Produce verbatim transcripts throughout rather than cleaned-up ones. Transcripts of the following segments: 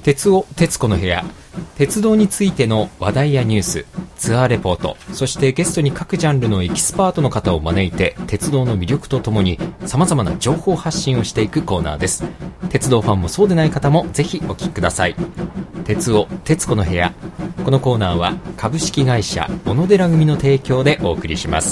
鉄尾鉄子の部屋、鉄道についての話題やニュース、ツアーレポート、そしてゲストに各ジャンルのエキスパートの方を招いて鉄道の魅力とともに様々な情報発信をしていくコーナーです。鉄道ファンもそうでない方もぜひお聞きください。鉄尾鉄子の部屋、このコーナーは株式会社小野寺組の提供でお送りします。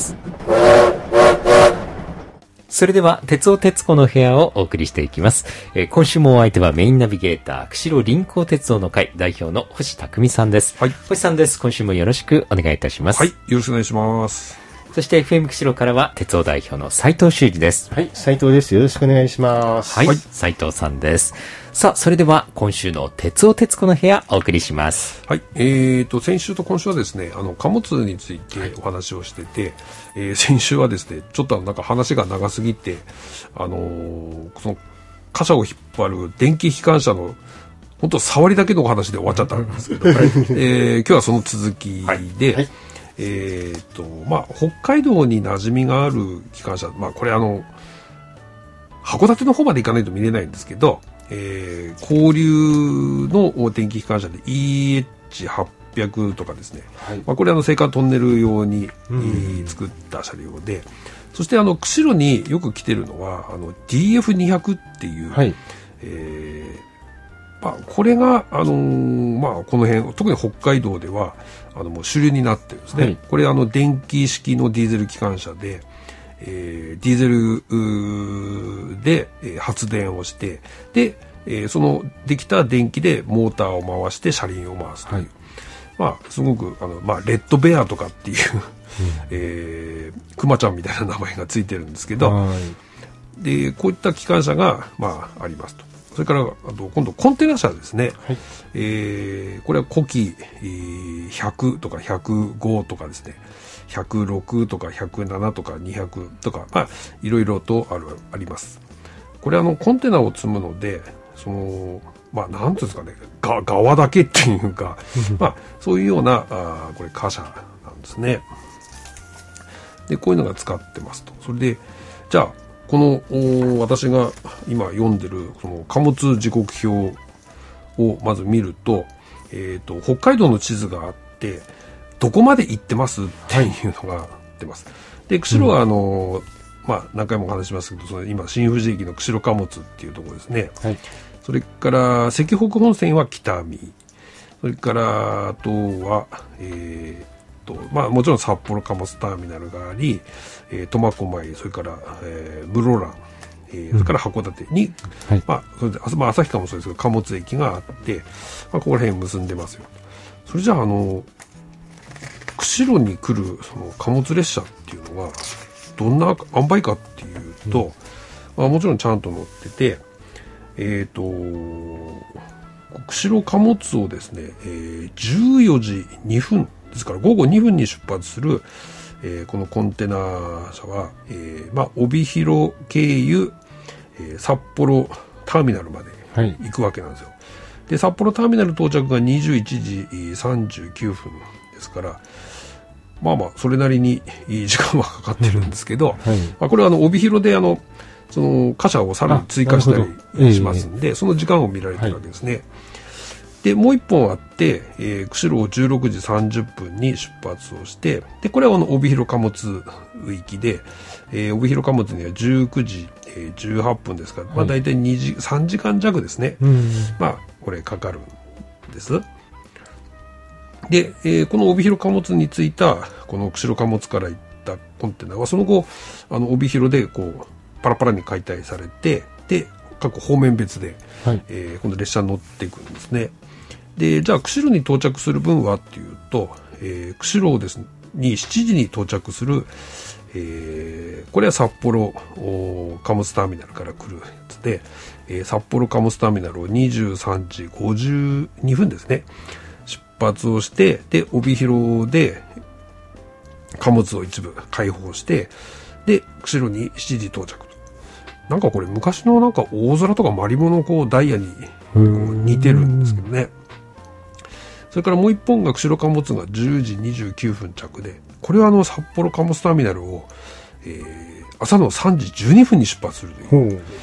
それでは鉄尾鉄子の部屋をお送りしていきます。えー、今週もお相手はメインナビゲーター釧路臨港鉄道の会代表の星匠さんです。 はい、 星さんです。今週もよろしくお願いいたします。 はい、よろしくお願いします。 そして エフエム 釧路からは鉄道代表の斉藤修二です。 はい、斉藤です。よろしくお願いします。 はい、はい、斉藤さんです。さあ、それでは今週の鉄尾鉄子の部屋お送りします。 はい、えーと先週と今週はですね、あの貨物についてお話をしてて、えー、先週はですね、ちょっとなんか話が長すぎて、あのー、その貨車を引っ張る電気機関車の本当触りだけのお話で終わっちゃったんですけど、はい、えー、今日はその続きで、はいはい、えーとまあ、北海道に馴染みがある機関車、まあ、これあの函館の方まで行かないと見れないんですけど、えー、交流の電気機関車で イーエイチはっぴゃく とかですね、はい、まあ、これあの青函トンネル用に、うん、作った車両で、そしてあの釧路によく来てるのはあの ディーエフにひゃく っていう、はい、えーまあ、これが、あのーまあ、この辺特に北海道ではあのもう主流になってるんですね、はい、これあの電気式のディーゼル機関車で、えー、ディーゼルで、えー、発電をしてで、えー、そのできた電気でモーターを回して車輪を回すという、はい、まあ、すごくあの、まあ、レッドベアとかっていう、うん、えー、クマちゃんみたいな名前がついてるんですけど、はい、でこういった機関車が、まあ、ありますと。それからあと今度コンテナ車ですね、はい、えー、これは古希、えー、ひゃくとかひゃくごとかですね、ひゃくろくとかひゃくななとかにひゃくとか、まあ、いろいろとあるあります。これあのコンテナを積むのでその、まあ、なんていうんですかね、が側だけっていうかまあそういうようなあこれ貨車なんですね。でこういうのが使ってますと。それでじゃあこの私が今読んでるその貨物時刻表をまず見ると、えーと、北海道の地図があってどこまで行ってますっていうのが出ます。はい、で釧路はあの、うん、まあ、何回もお話ししますけどその今新富士駅の釧路貨物っていうところですね、はい、それから石北本線は北見、それからあとは、えーまあ、もちろん札幌貨物ターミナルがあり、えー、苫小牧、それから、えー、室蘭、えー、それから函館に、うんはい、まあ、それで、まあ、旭川もそうですけど貨物駅があって、まあ、ここら辺結んでますよ。それじゃああの釧路に来るその貨物列車っていうのはどんな塩梅かっていうと、うんまあ、もちろんちゃんと乗ってて、えっと釧路貨物をですね、えー、じゅうよじにふんですからごごにふんに出発する、えー、このコンテナ車は、えーまあ、帯広経由、えー、札幌ターミナルまで行くわけなんですよ。はい、で札幌ターミナル到着がにじゅういちじさんじゅうきゅうふんですからまあまあそれなりにいい時間はかかってるんですけど、はいまあ、これはあの帯広であのその貨車をさらに追加したりしますんで、えー、その時間を見られてるわけですね。はいでもう一本あって、えー、釧路をじゅうろくじさんじゅっぷんに出発をしてでこれはあの帯広貨物域で、えー、帯広貨物にはじゅうくじじゅうはっぷんですから、はいまあ、大体にじさんじかん弱ですね、うんまあこれかかるんです。で、えー、この帯広貨物についたこの釧路貨物から行ったコンテナはその後あの帯広でこうパラパラに解体されてで各方面別で、はいえー、今度列車に乗っていくんですね。でじゃあ釧路に到着する分はっていうと、えー、釧路ですにしちじに到着する、えー、これは札幌貨物ターミナルから来るやつで、えー、札幌貨物ターミナルをにじゅうさんじごじゅうにふんですね出発をしてで帯広で貨物を一部開放してで釧路にしちじ到着と。なんかこれ昔のなんか大空とかマリモのこうダイヤにこう似てるんですけどね。それからもう一本が釧路貨物がじゅうじにじゅうきゅうふん着でこれはあの札幌貨物ターミナルを、えー、朝のさんじじゅうにふんに出発するという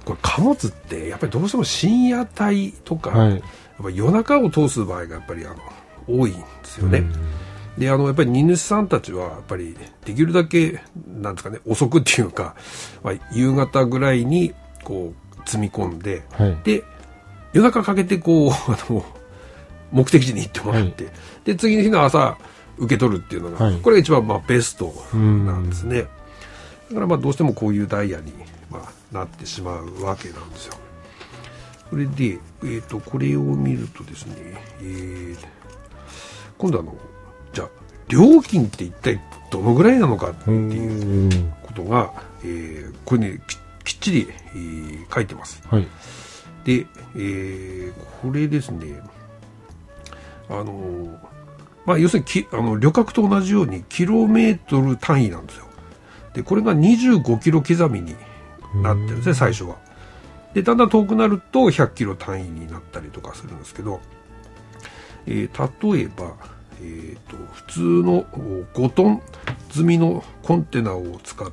これ貨物ってやっぱりどうしても深夜帯とか、 はい、 やっぱ夜中を通す場合がやっぱりあの多いんですよね。うんであのやっぱり荷主さんたちはやっぱりできるだけなんですかね遅くっていうか、まあ、夕方ぐらいにこう積み込んで、はい、で夜中かけてこうあの目的地に行ってもらって、はい、で次の日の朝受け取るっていうのが、はい、これが一番まあベストなんですね。だからまあどうしてもこういうダイヤに、まあ、なってしまうわけなんですよ。それで、えー、とこれを見るとですね、えー、今度あのじゃあ料金って一体どのぐらいなのかっていうことが、えー、これね き, きっちり、えー、書いてます。はい、で、えー、これですねあのーまあ、要するにきあの旅客と同じようにキロメートル単位なんですよ。でこれがにじゅうごキロ刻みになってるんですね最初は。でだんだん遠くなるとひゃっキロ単位になったりとかするんですけど、えー、例えばえー、と普通のごトン積みのコンテナを使って、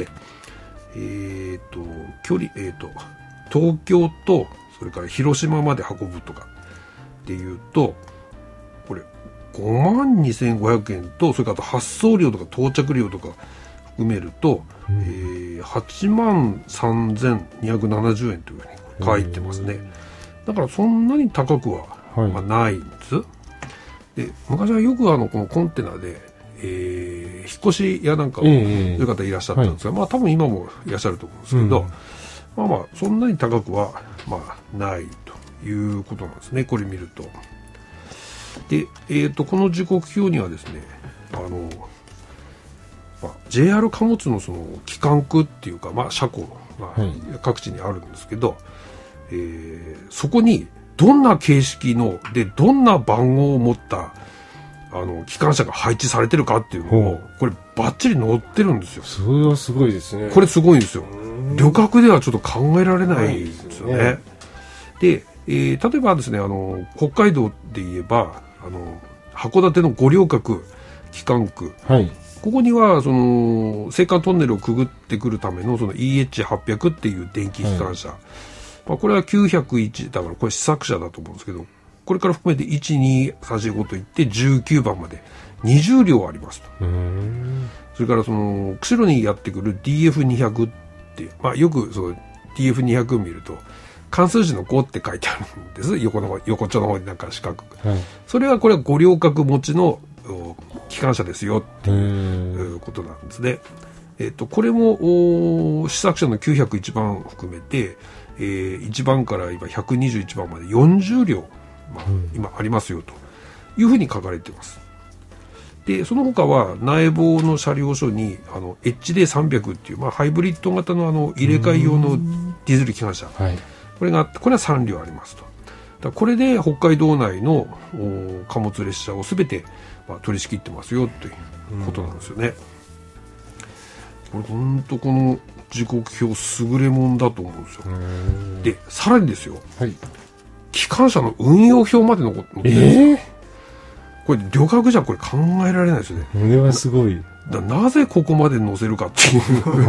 えー、と距離、えー、と東京とそれから広島まで運ぶとかっていうとこれごまんにせんごひゃくえんとそれから発送料とか到着料とか含めると、うんえー、はちまんさんぜんにひゃくななじゅうえんというふうに書いてますね。だからそんなに高くは、はいまあ、ないんです。で昔はよくあのこのコンテナで、えー、引っ越し屋なんかをそういう方いらっしゃったんですが、えーはい、まあ多分今もいらっしゃると思うんですけど、うん、まあまあそんなに高くはまあないということなんですねこれ見ると。で、えー、とこの時刻表にはですねあの、まあ、ジェイアール 貨物のその機関区っていうか、まあ、車庫が各地にあるんですけど、はいえー、そこにどんな形式のでどんな番号を持ったあの機関車が配置されてるかっていうのをこれバッチリ載ってるんですよ。 それはすごいですね。 これすごいんですよ。旅客ではちょっと考えられないですよね。で、えー、例えばですねあの北海道で言えばあの函館の五稜郭機関区、はい、ここにはその青函トンネルをくぐってくるためのその イーエイチはっぴゃく っていう電気機関車、はいまあ、これはきゅうひゃくいちだからこれ試作車だと思うんですけどこれから含めていち、に、さん、よん、ごといってじゅうきゅうばんまでにじゅうりょうありますと。うんそれからその釧路にやってくる ディーエフにひゃく って、まあ、よくその ディーエフにひゃく を見ると関数字のごって書いてあるんです横の方横っちょの方になんか四角く、はい、それはこれは五稜郭持ちの機関車ですよっていうことなんですね。えっと、これも試作車のきゅうひゃくいちばん含めて、えー、いちばんから今ひゃくにじゅういちばんまでよんじゅうりょう、まあ、今ありますよというふうに書かれています。でその他は内房の車両所にあの エイチディーさんびゃく っていう、まあ、ハイブリッド型のあの入れ替え用のディーゼル機関車、はい、これがこれはさんりょうありますと。だこれで北海道内の貨物列車を全て、まあ、取り仕切ってますよということなんですよね。これ本当この時刻表優れもんだと思うんですよ。でさらにですよ、はい、機関車の運用表まで残ってるんですよ、えー、これ旅客じゃこれ考えられないですよね。 これはすごい。 だなぜここまで載せるかっていう、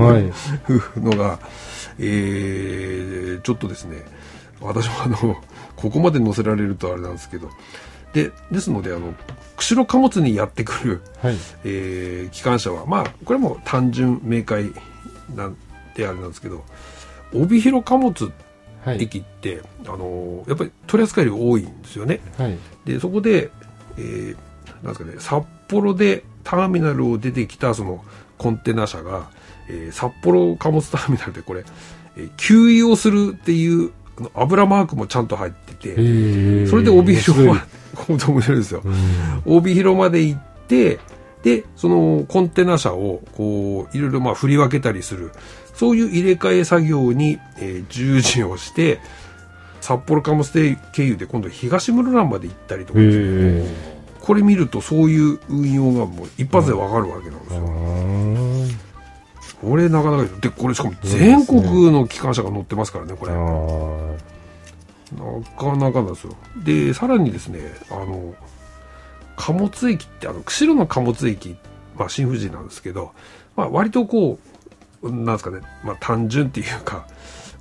はい、のが、えー、ちょっとですね私もあのここまで載せられるとあれなんですけどでですのであの釧路貨物にやってくる、はいえー、機関車はまあこれも単純明快なんであれなんですけど帯広貨物駅って、はい、あのやっぱり取り扱い量多いんですよね、はい、でそこで、えー、なんですかね札幌でターミナルを出てきたそのコンテナ車が、えー、札幌貨物ターミナルでこれ、えー、給油をするっていうあの油マークもちゃんと入っててそれで帯広まで面白いですよ。帯広まで行ってでそのコンテナ車をこういろいろまあ振り分けたりするそういう入れ替え作業に、えー、従事をして札幌貨物経由で今度東室蘭まで行ったりとかですね、これ見るとそういう運用がもう一発で分かるわけなんですよ。これなかなかでこれしかも全国の機関車が乗ってますからねこれ。なかなかなんですよ。でさらにですねあの貨物駅ってあの釧路の貨物駅、まあ、新富士なんですけど、まあ、割とこうなんですかね、まあ、単純っていうか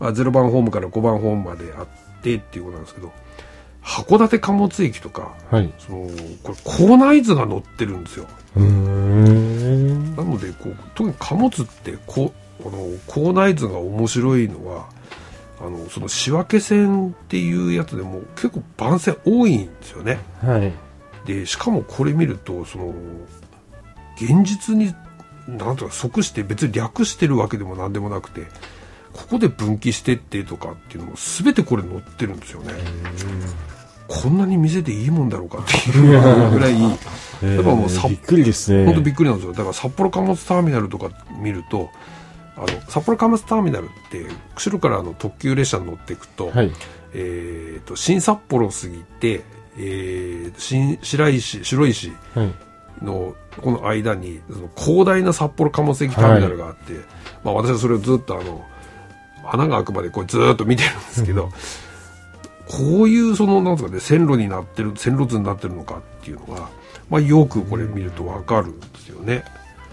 まあ、ゼロばんホームからごばんホームまであってっていうことなんですけど、函館貨物駅とか、はい、そのこれ構内図が載ってるんですよ。うーんなのでこう特に貨物ってこあの構内図が面白いのは、あのその仕分け線っていうやつでも結構番線多いんですよね。はい、でしかもこれ見るとその現実になんとか即して別に略してるわけでもなんでもなくて、ここで分岐してってとかっていうのも全てこれ載ってるんですよね。こんなに見せていいもんだろうかっていうぐらいやっぱもうさびっくりですね。 本当びっくりなんですよ。だから札幌貨物ターミナルとか見ると、あの札幌貨物ターミナルって釧路からあの特急列車に乗っていくと、はい、えー、と新札幌を過ぎて、えー、新白石白石のこの間にその広大な札幌貨物駅ターミナルがあって、はい、まあ、私はそれをずっとあの穴が開くまでこうずっと見てるんですけど、うん、こういうそのなんですかね、線路になってる線路図になってるのかっていうのが、まあ、よくこれ見ると分かるんですよね。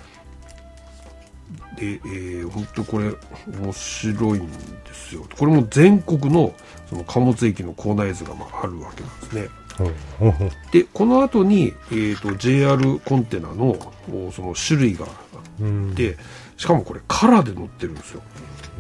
で、えー、本当これ面白いんですよ。これも全国のその貨物駅の構内図がまああるわけなんですね。でこの後に、えー、と ジェイアール コンテナのその種類があって、しかもこれカラーで載ってるんですよ。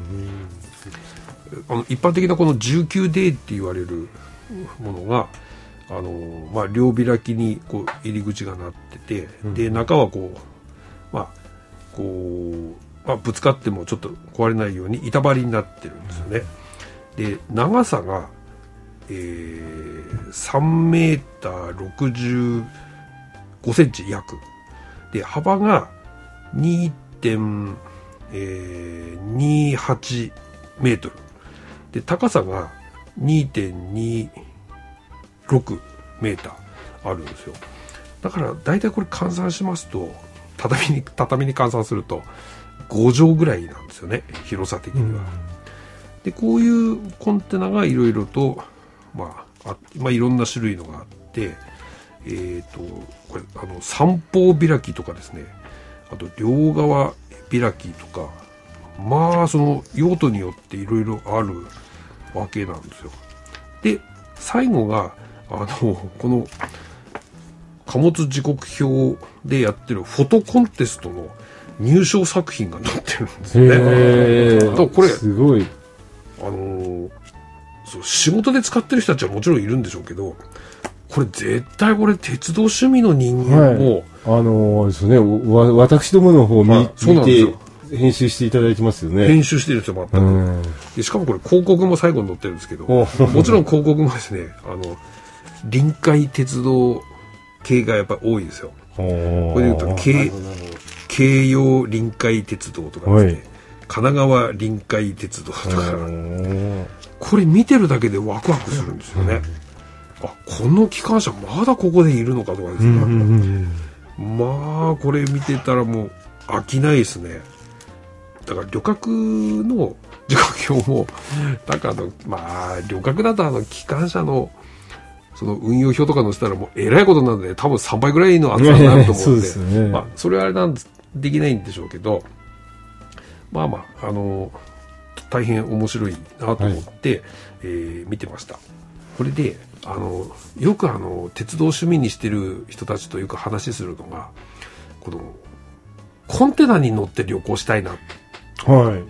あの一般的なこの じゅうきゅうディー って言われるものが、あの、まあ、両開きにこう入り口がなってて、うん、で中はこう、まあこうまあ、ぶつかってもちょっと壊れないように板張りになってるんですよね。で長さが、えー、さんメーターろくじゅうごセンチ約で、幅が にてんにはちメートルで、高さが にてんにろくメーターあるんですよ。だからだいたいこれ換算しますと、畳に畳に換算するとごじょうぐらいなんですよね、広さ的には。でこういうコンテナがいろいろと、まああまあ、いろんな種類のがあって、えー、とこれあの三方開きとかですね、あと両側開きとか、まあその用途によっていろいろあるわけなんですよ。で最後があのこの貨物時刻表でやってるフォトコンテストの入賞作品が載ってるんですよね。へー、だからこれすごい、 あのー、そう仕事で使ってる人たちはもちろんいるんでしょうけど、これ絶対これ鉄道趣味の人間も、はい、 あのー、ですね、わ私どもの方を見、はい、見て編集していただいてますよね。 編集してる人もあったので、しかもこれ広告も最後に載ってるんですけど、もちろん広告もですね、あの臨海鉄道系がやっぱり多いですよ。これで言うと京京葉臨海鉄道とかですね、はい、神奈川臨海鉄道とか、これ見てるだけでワクワクするんですよね。あ、この機関車まだここでいるのかとかですね、まあこれ見てたらもう飽きないですね。だから旅客の時刻表もなんかあのまあ旅客だとあの機関車のその運用表とか載せたらもうえらいことなんで、多分さんばいぐらいの厚さになると思うんで、そうですね、まあそれはあれなんですできないんでしょうけど、まあまああの大変面白いなと思って、はい、えー、見てました。これであのよくあの鉄道趣味にしてる人たちとよく話するのが、このコンテナに乗って旅行したいな、はい、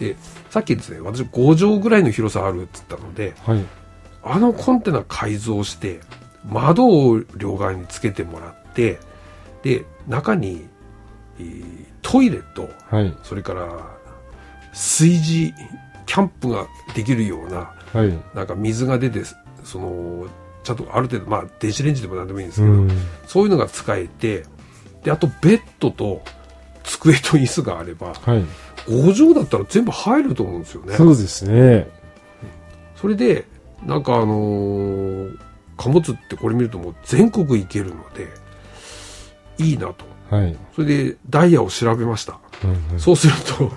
でさっきですね、私ごじょうぐらいの広さあるって言ったので、はい、あのコンテナ改造して窓を両側につけてもらって、で中に、えー、トイレと、はい、それから炊事キャンプができるような、はい、なんか水が出てそのちゃんとある程度、まあ電子レンジでも何でもいいんですけど、うん、そういうのが使えて、であとベッドと机と椅子があれば、はい、ごじょうだったら全部入ると思うんですよね。 そうですね。 それでなんかあのー、貨物ってこれ見るともう全国行けるのでいいなと、はい、それでダイヤを調べました、うんうん、そうすると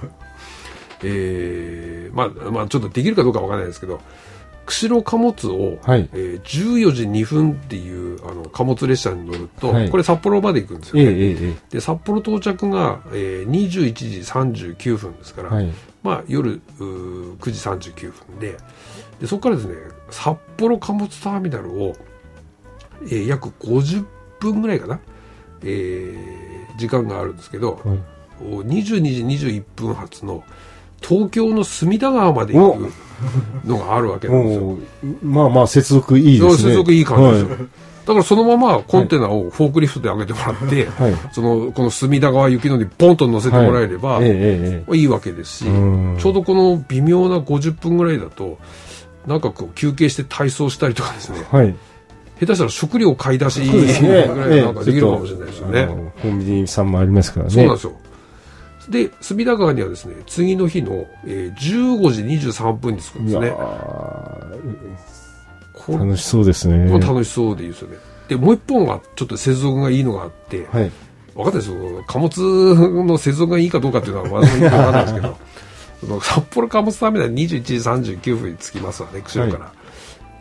えー、まあまあちょっとできるかどうかわからないですけど、釧路貨物を、はい、えー、じゅうよじにふんっていうあの貨物列車に乗ると、はい、これ札幌まで行くんですよね、えーえー、で札幌到着が、えー、にじゅういちじさんじゅうきゅうふんですから、はい、 まあ、夜くじさんじゅうきゅうふんで、でそこからですね、札幌貨物ターミナルを、えー、約ごじゅっぷんぐらいかな、えー、時間があるんですけど、はい、にじゅうにじにじゅういっぷん発の東京の隅田川まで行くのがあるわけなんですよ。 まあまあ接続いいですね。 接続いい感じですよ。はい、だからそのままコンテナをフォークリフトで上げてもらって、はい、そのこの隅田川行きのにポンと乗せてもらえれば、はい、ええ、いいわけですし、ちょうどこの微妙なごじゅっぷんぐらいだとなんかこう休憩して体操したりとかですね、はい、下手したら食料買い出しぐらいなんかできるかもしれないですよね。ええ、 コンビニさんもありますからね。 そうなんですよ。で隅田川にはですね、次の日の、えー、じゅうごじにじゅうさんぷんに着くんですね。 楽しそうですね。 楽しそうでいいですよね。でもう一本はちょっと接続がいいのがあって、はい、分かんないですよ、貨物の接続がいいかどうかっていうのは私も分かんないですけどその札幌貨物ターミナルにじゅういちじさんじゅうきゅうふんに着きますわね、釧路から、はい、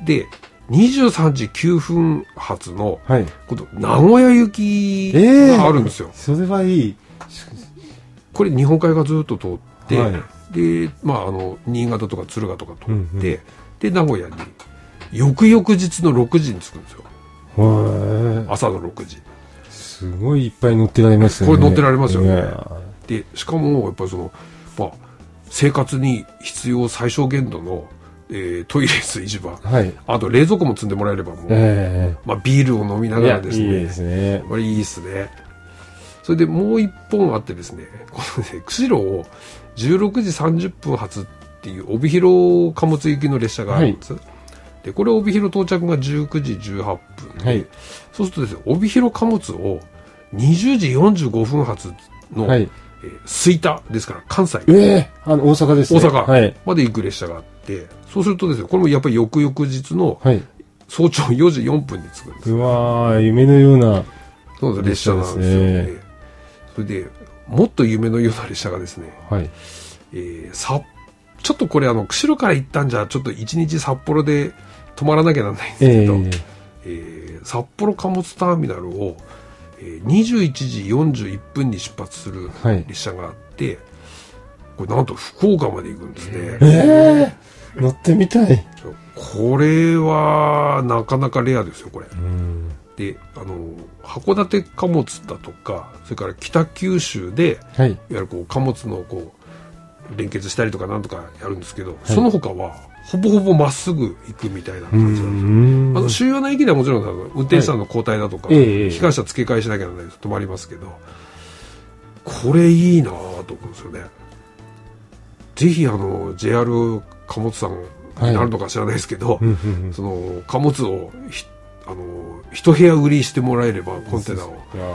でにじゅうさんじきゅうふん発の、はい、今度名古屋行きがあるんですよ。 えー、それはいい。 これ日本海がずっと通って、はい、で、まあ、あの新潟とか敦賀とか通って、うんうん、で名古屋に翌々日のろくじに着くんですよ。朝のろくじ。 すごいいっぱい乗ってられますよね。 これ乗ってられますよね。でしかもやっぱりその、まあ、生活に必要最小限度の、えー、トイレ水一番、はい、あと冷蔵庫も積んでもらえればもう、えーまあ、ビールを飲みながらですね、 いいですね。 これいいですね。それでもう一本あってですね、このね釧路をじゅうろくじさんじゅっぷん発っていう帯広貨物行きの列車があるんです。はい、でこれ帯広到着がじゅうくじじゅうはっぷんで、はい、そうするとですね、帯広貨物をにじゅうじよんじゅうごふん発の、はい、えー、吹田ですから関西、 えー、あの大阪ですね、 大阪まで行く列車があって、はい、そうするとですね、これもやっぱり翌々日の早朝よじよんぷんに着くんです。 うわー、夢のようなそうです列車なんですよね。それでもっと夢のような列車がですね、はい、えー、さちょっとこれあの釧路から行ったんじゃちょっといちにち札幌で泊まらなきゃなんないんですけど、えーえー、札幌貨物ターミナルを、えー、にじゅういちじよんじゅういっぷんに出発する列車があって、はい、これなんと福岡まで行くんですね。 えー、乗ってみたい。 これはなかなかレアですよこれ。うんであの函館貨物だとか、それから北九州で、はい、いわゆるこう貨物のこう連結したりとかなんとかやるんですけど、はい、その他はほぼほぼまっすぐ行くみたいな感じなんですよ。あの主要な駅ではもちろん運転手さんの交代だとか、はい、機関車付け替えしなきゃならないと止まりますけど、これいいなぁと思うんですよね。ぜひあの ジェイアール 貨物さんになるのか知らないですけど、はい、その貨物をあの一部屋売りしてもらえればコンテナを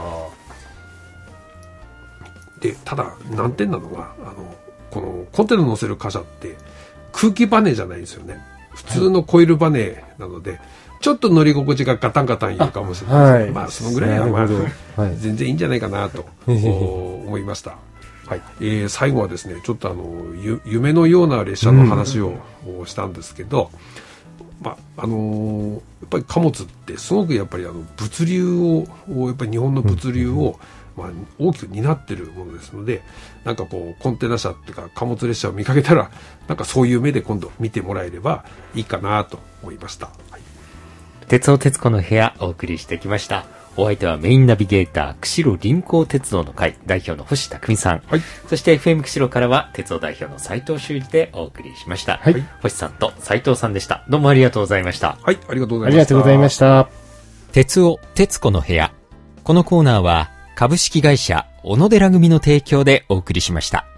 で、ただ難点なのがあのこのコンテナ乗せる貨車って空気バネじゃないんですよね。普通のコイルバネなので、はい、ちょっと乗り心地がガタンガタンいるかもしれないですけど、はい、まあそのぐらいは、まあはい、全然いいんじゃないかなと思いました。はい、えー、最後はですね、ちょっとあの夢のような列車の話をしたんですけど、まああのー、やっぱり貨物ってすごくやっぱりあの物流をやっぱり日本の物流を、まあ、大きく担っているものですので、なんかこうコンテナ車っていうか貨物列車を見かけたらなんかそういう目で今度見てもらえればいいかなと思いました。はい、 鉄尾鉄子の部屋お送りしてきました。お相手はメインナビゲーター釧路臨港鉄道の会代表の星匠さん、はい、そして エフエム 釧路からは鉄道代表の斉藤修二でお送りしました。はい、星さんと斉藤さんでした。どうもありがとうございました。 はい、ありがとうございました。 ありがとうございました。 鉄尾鉄子の部屋、このコーナーは株式会社小野寺組の提供でお送りしました。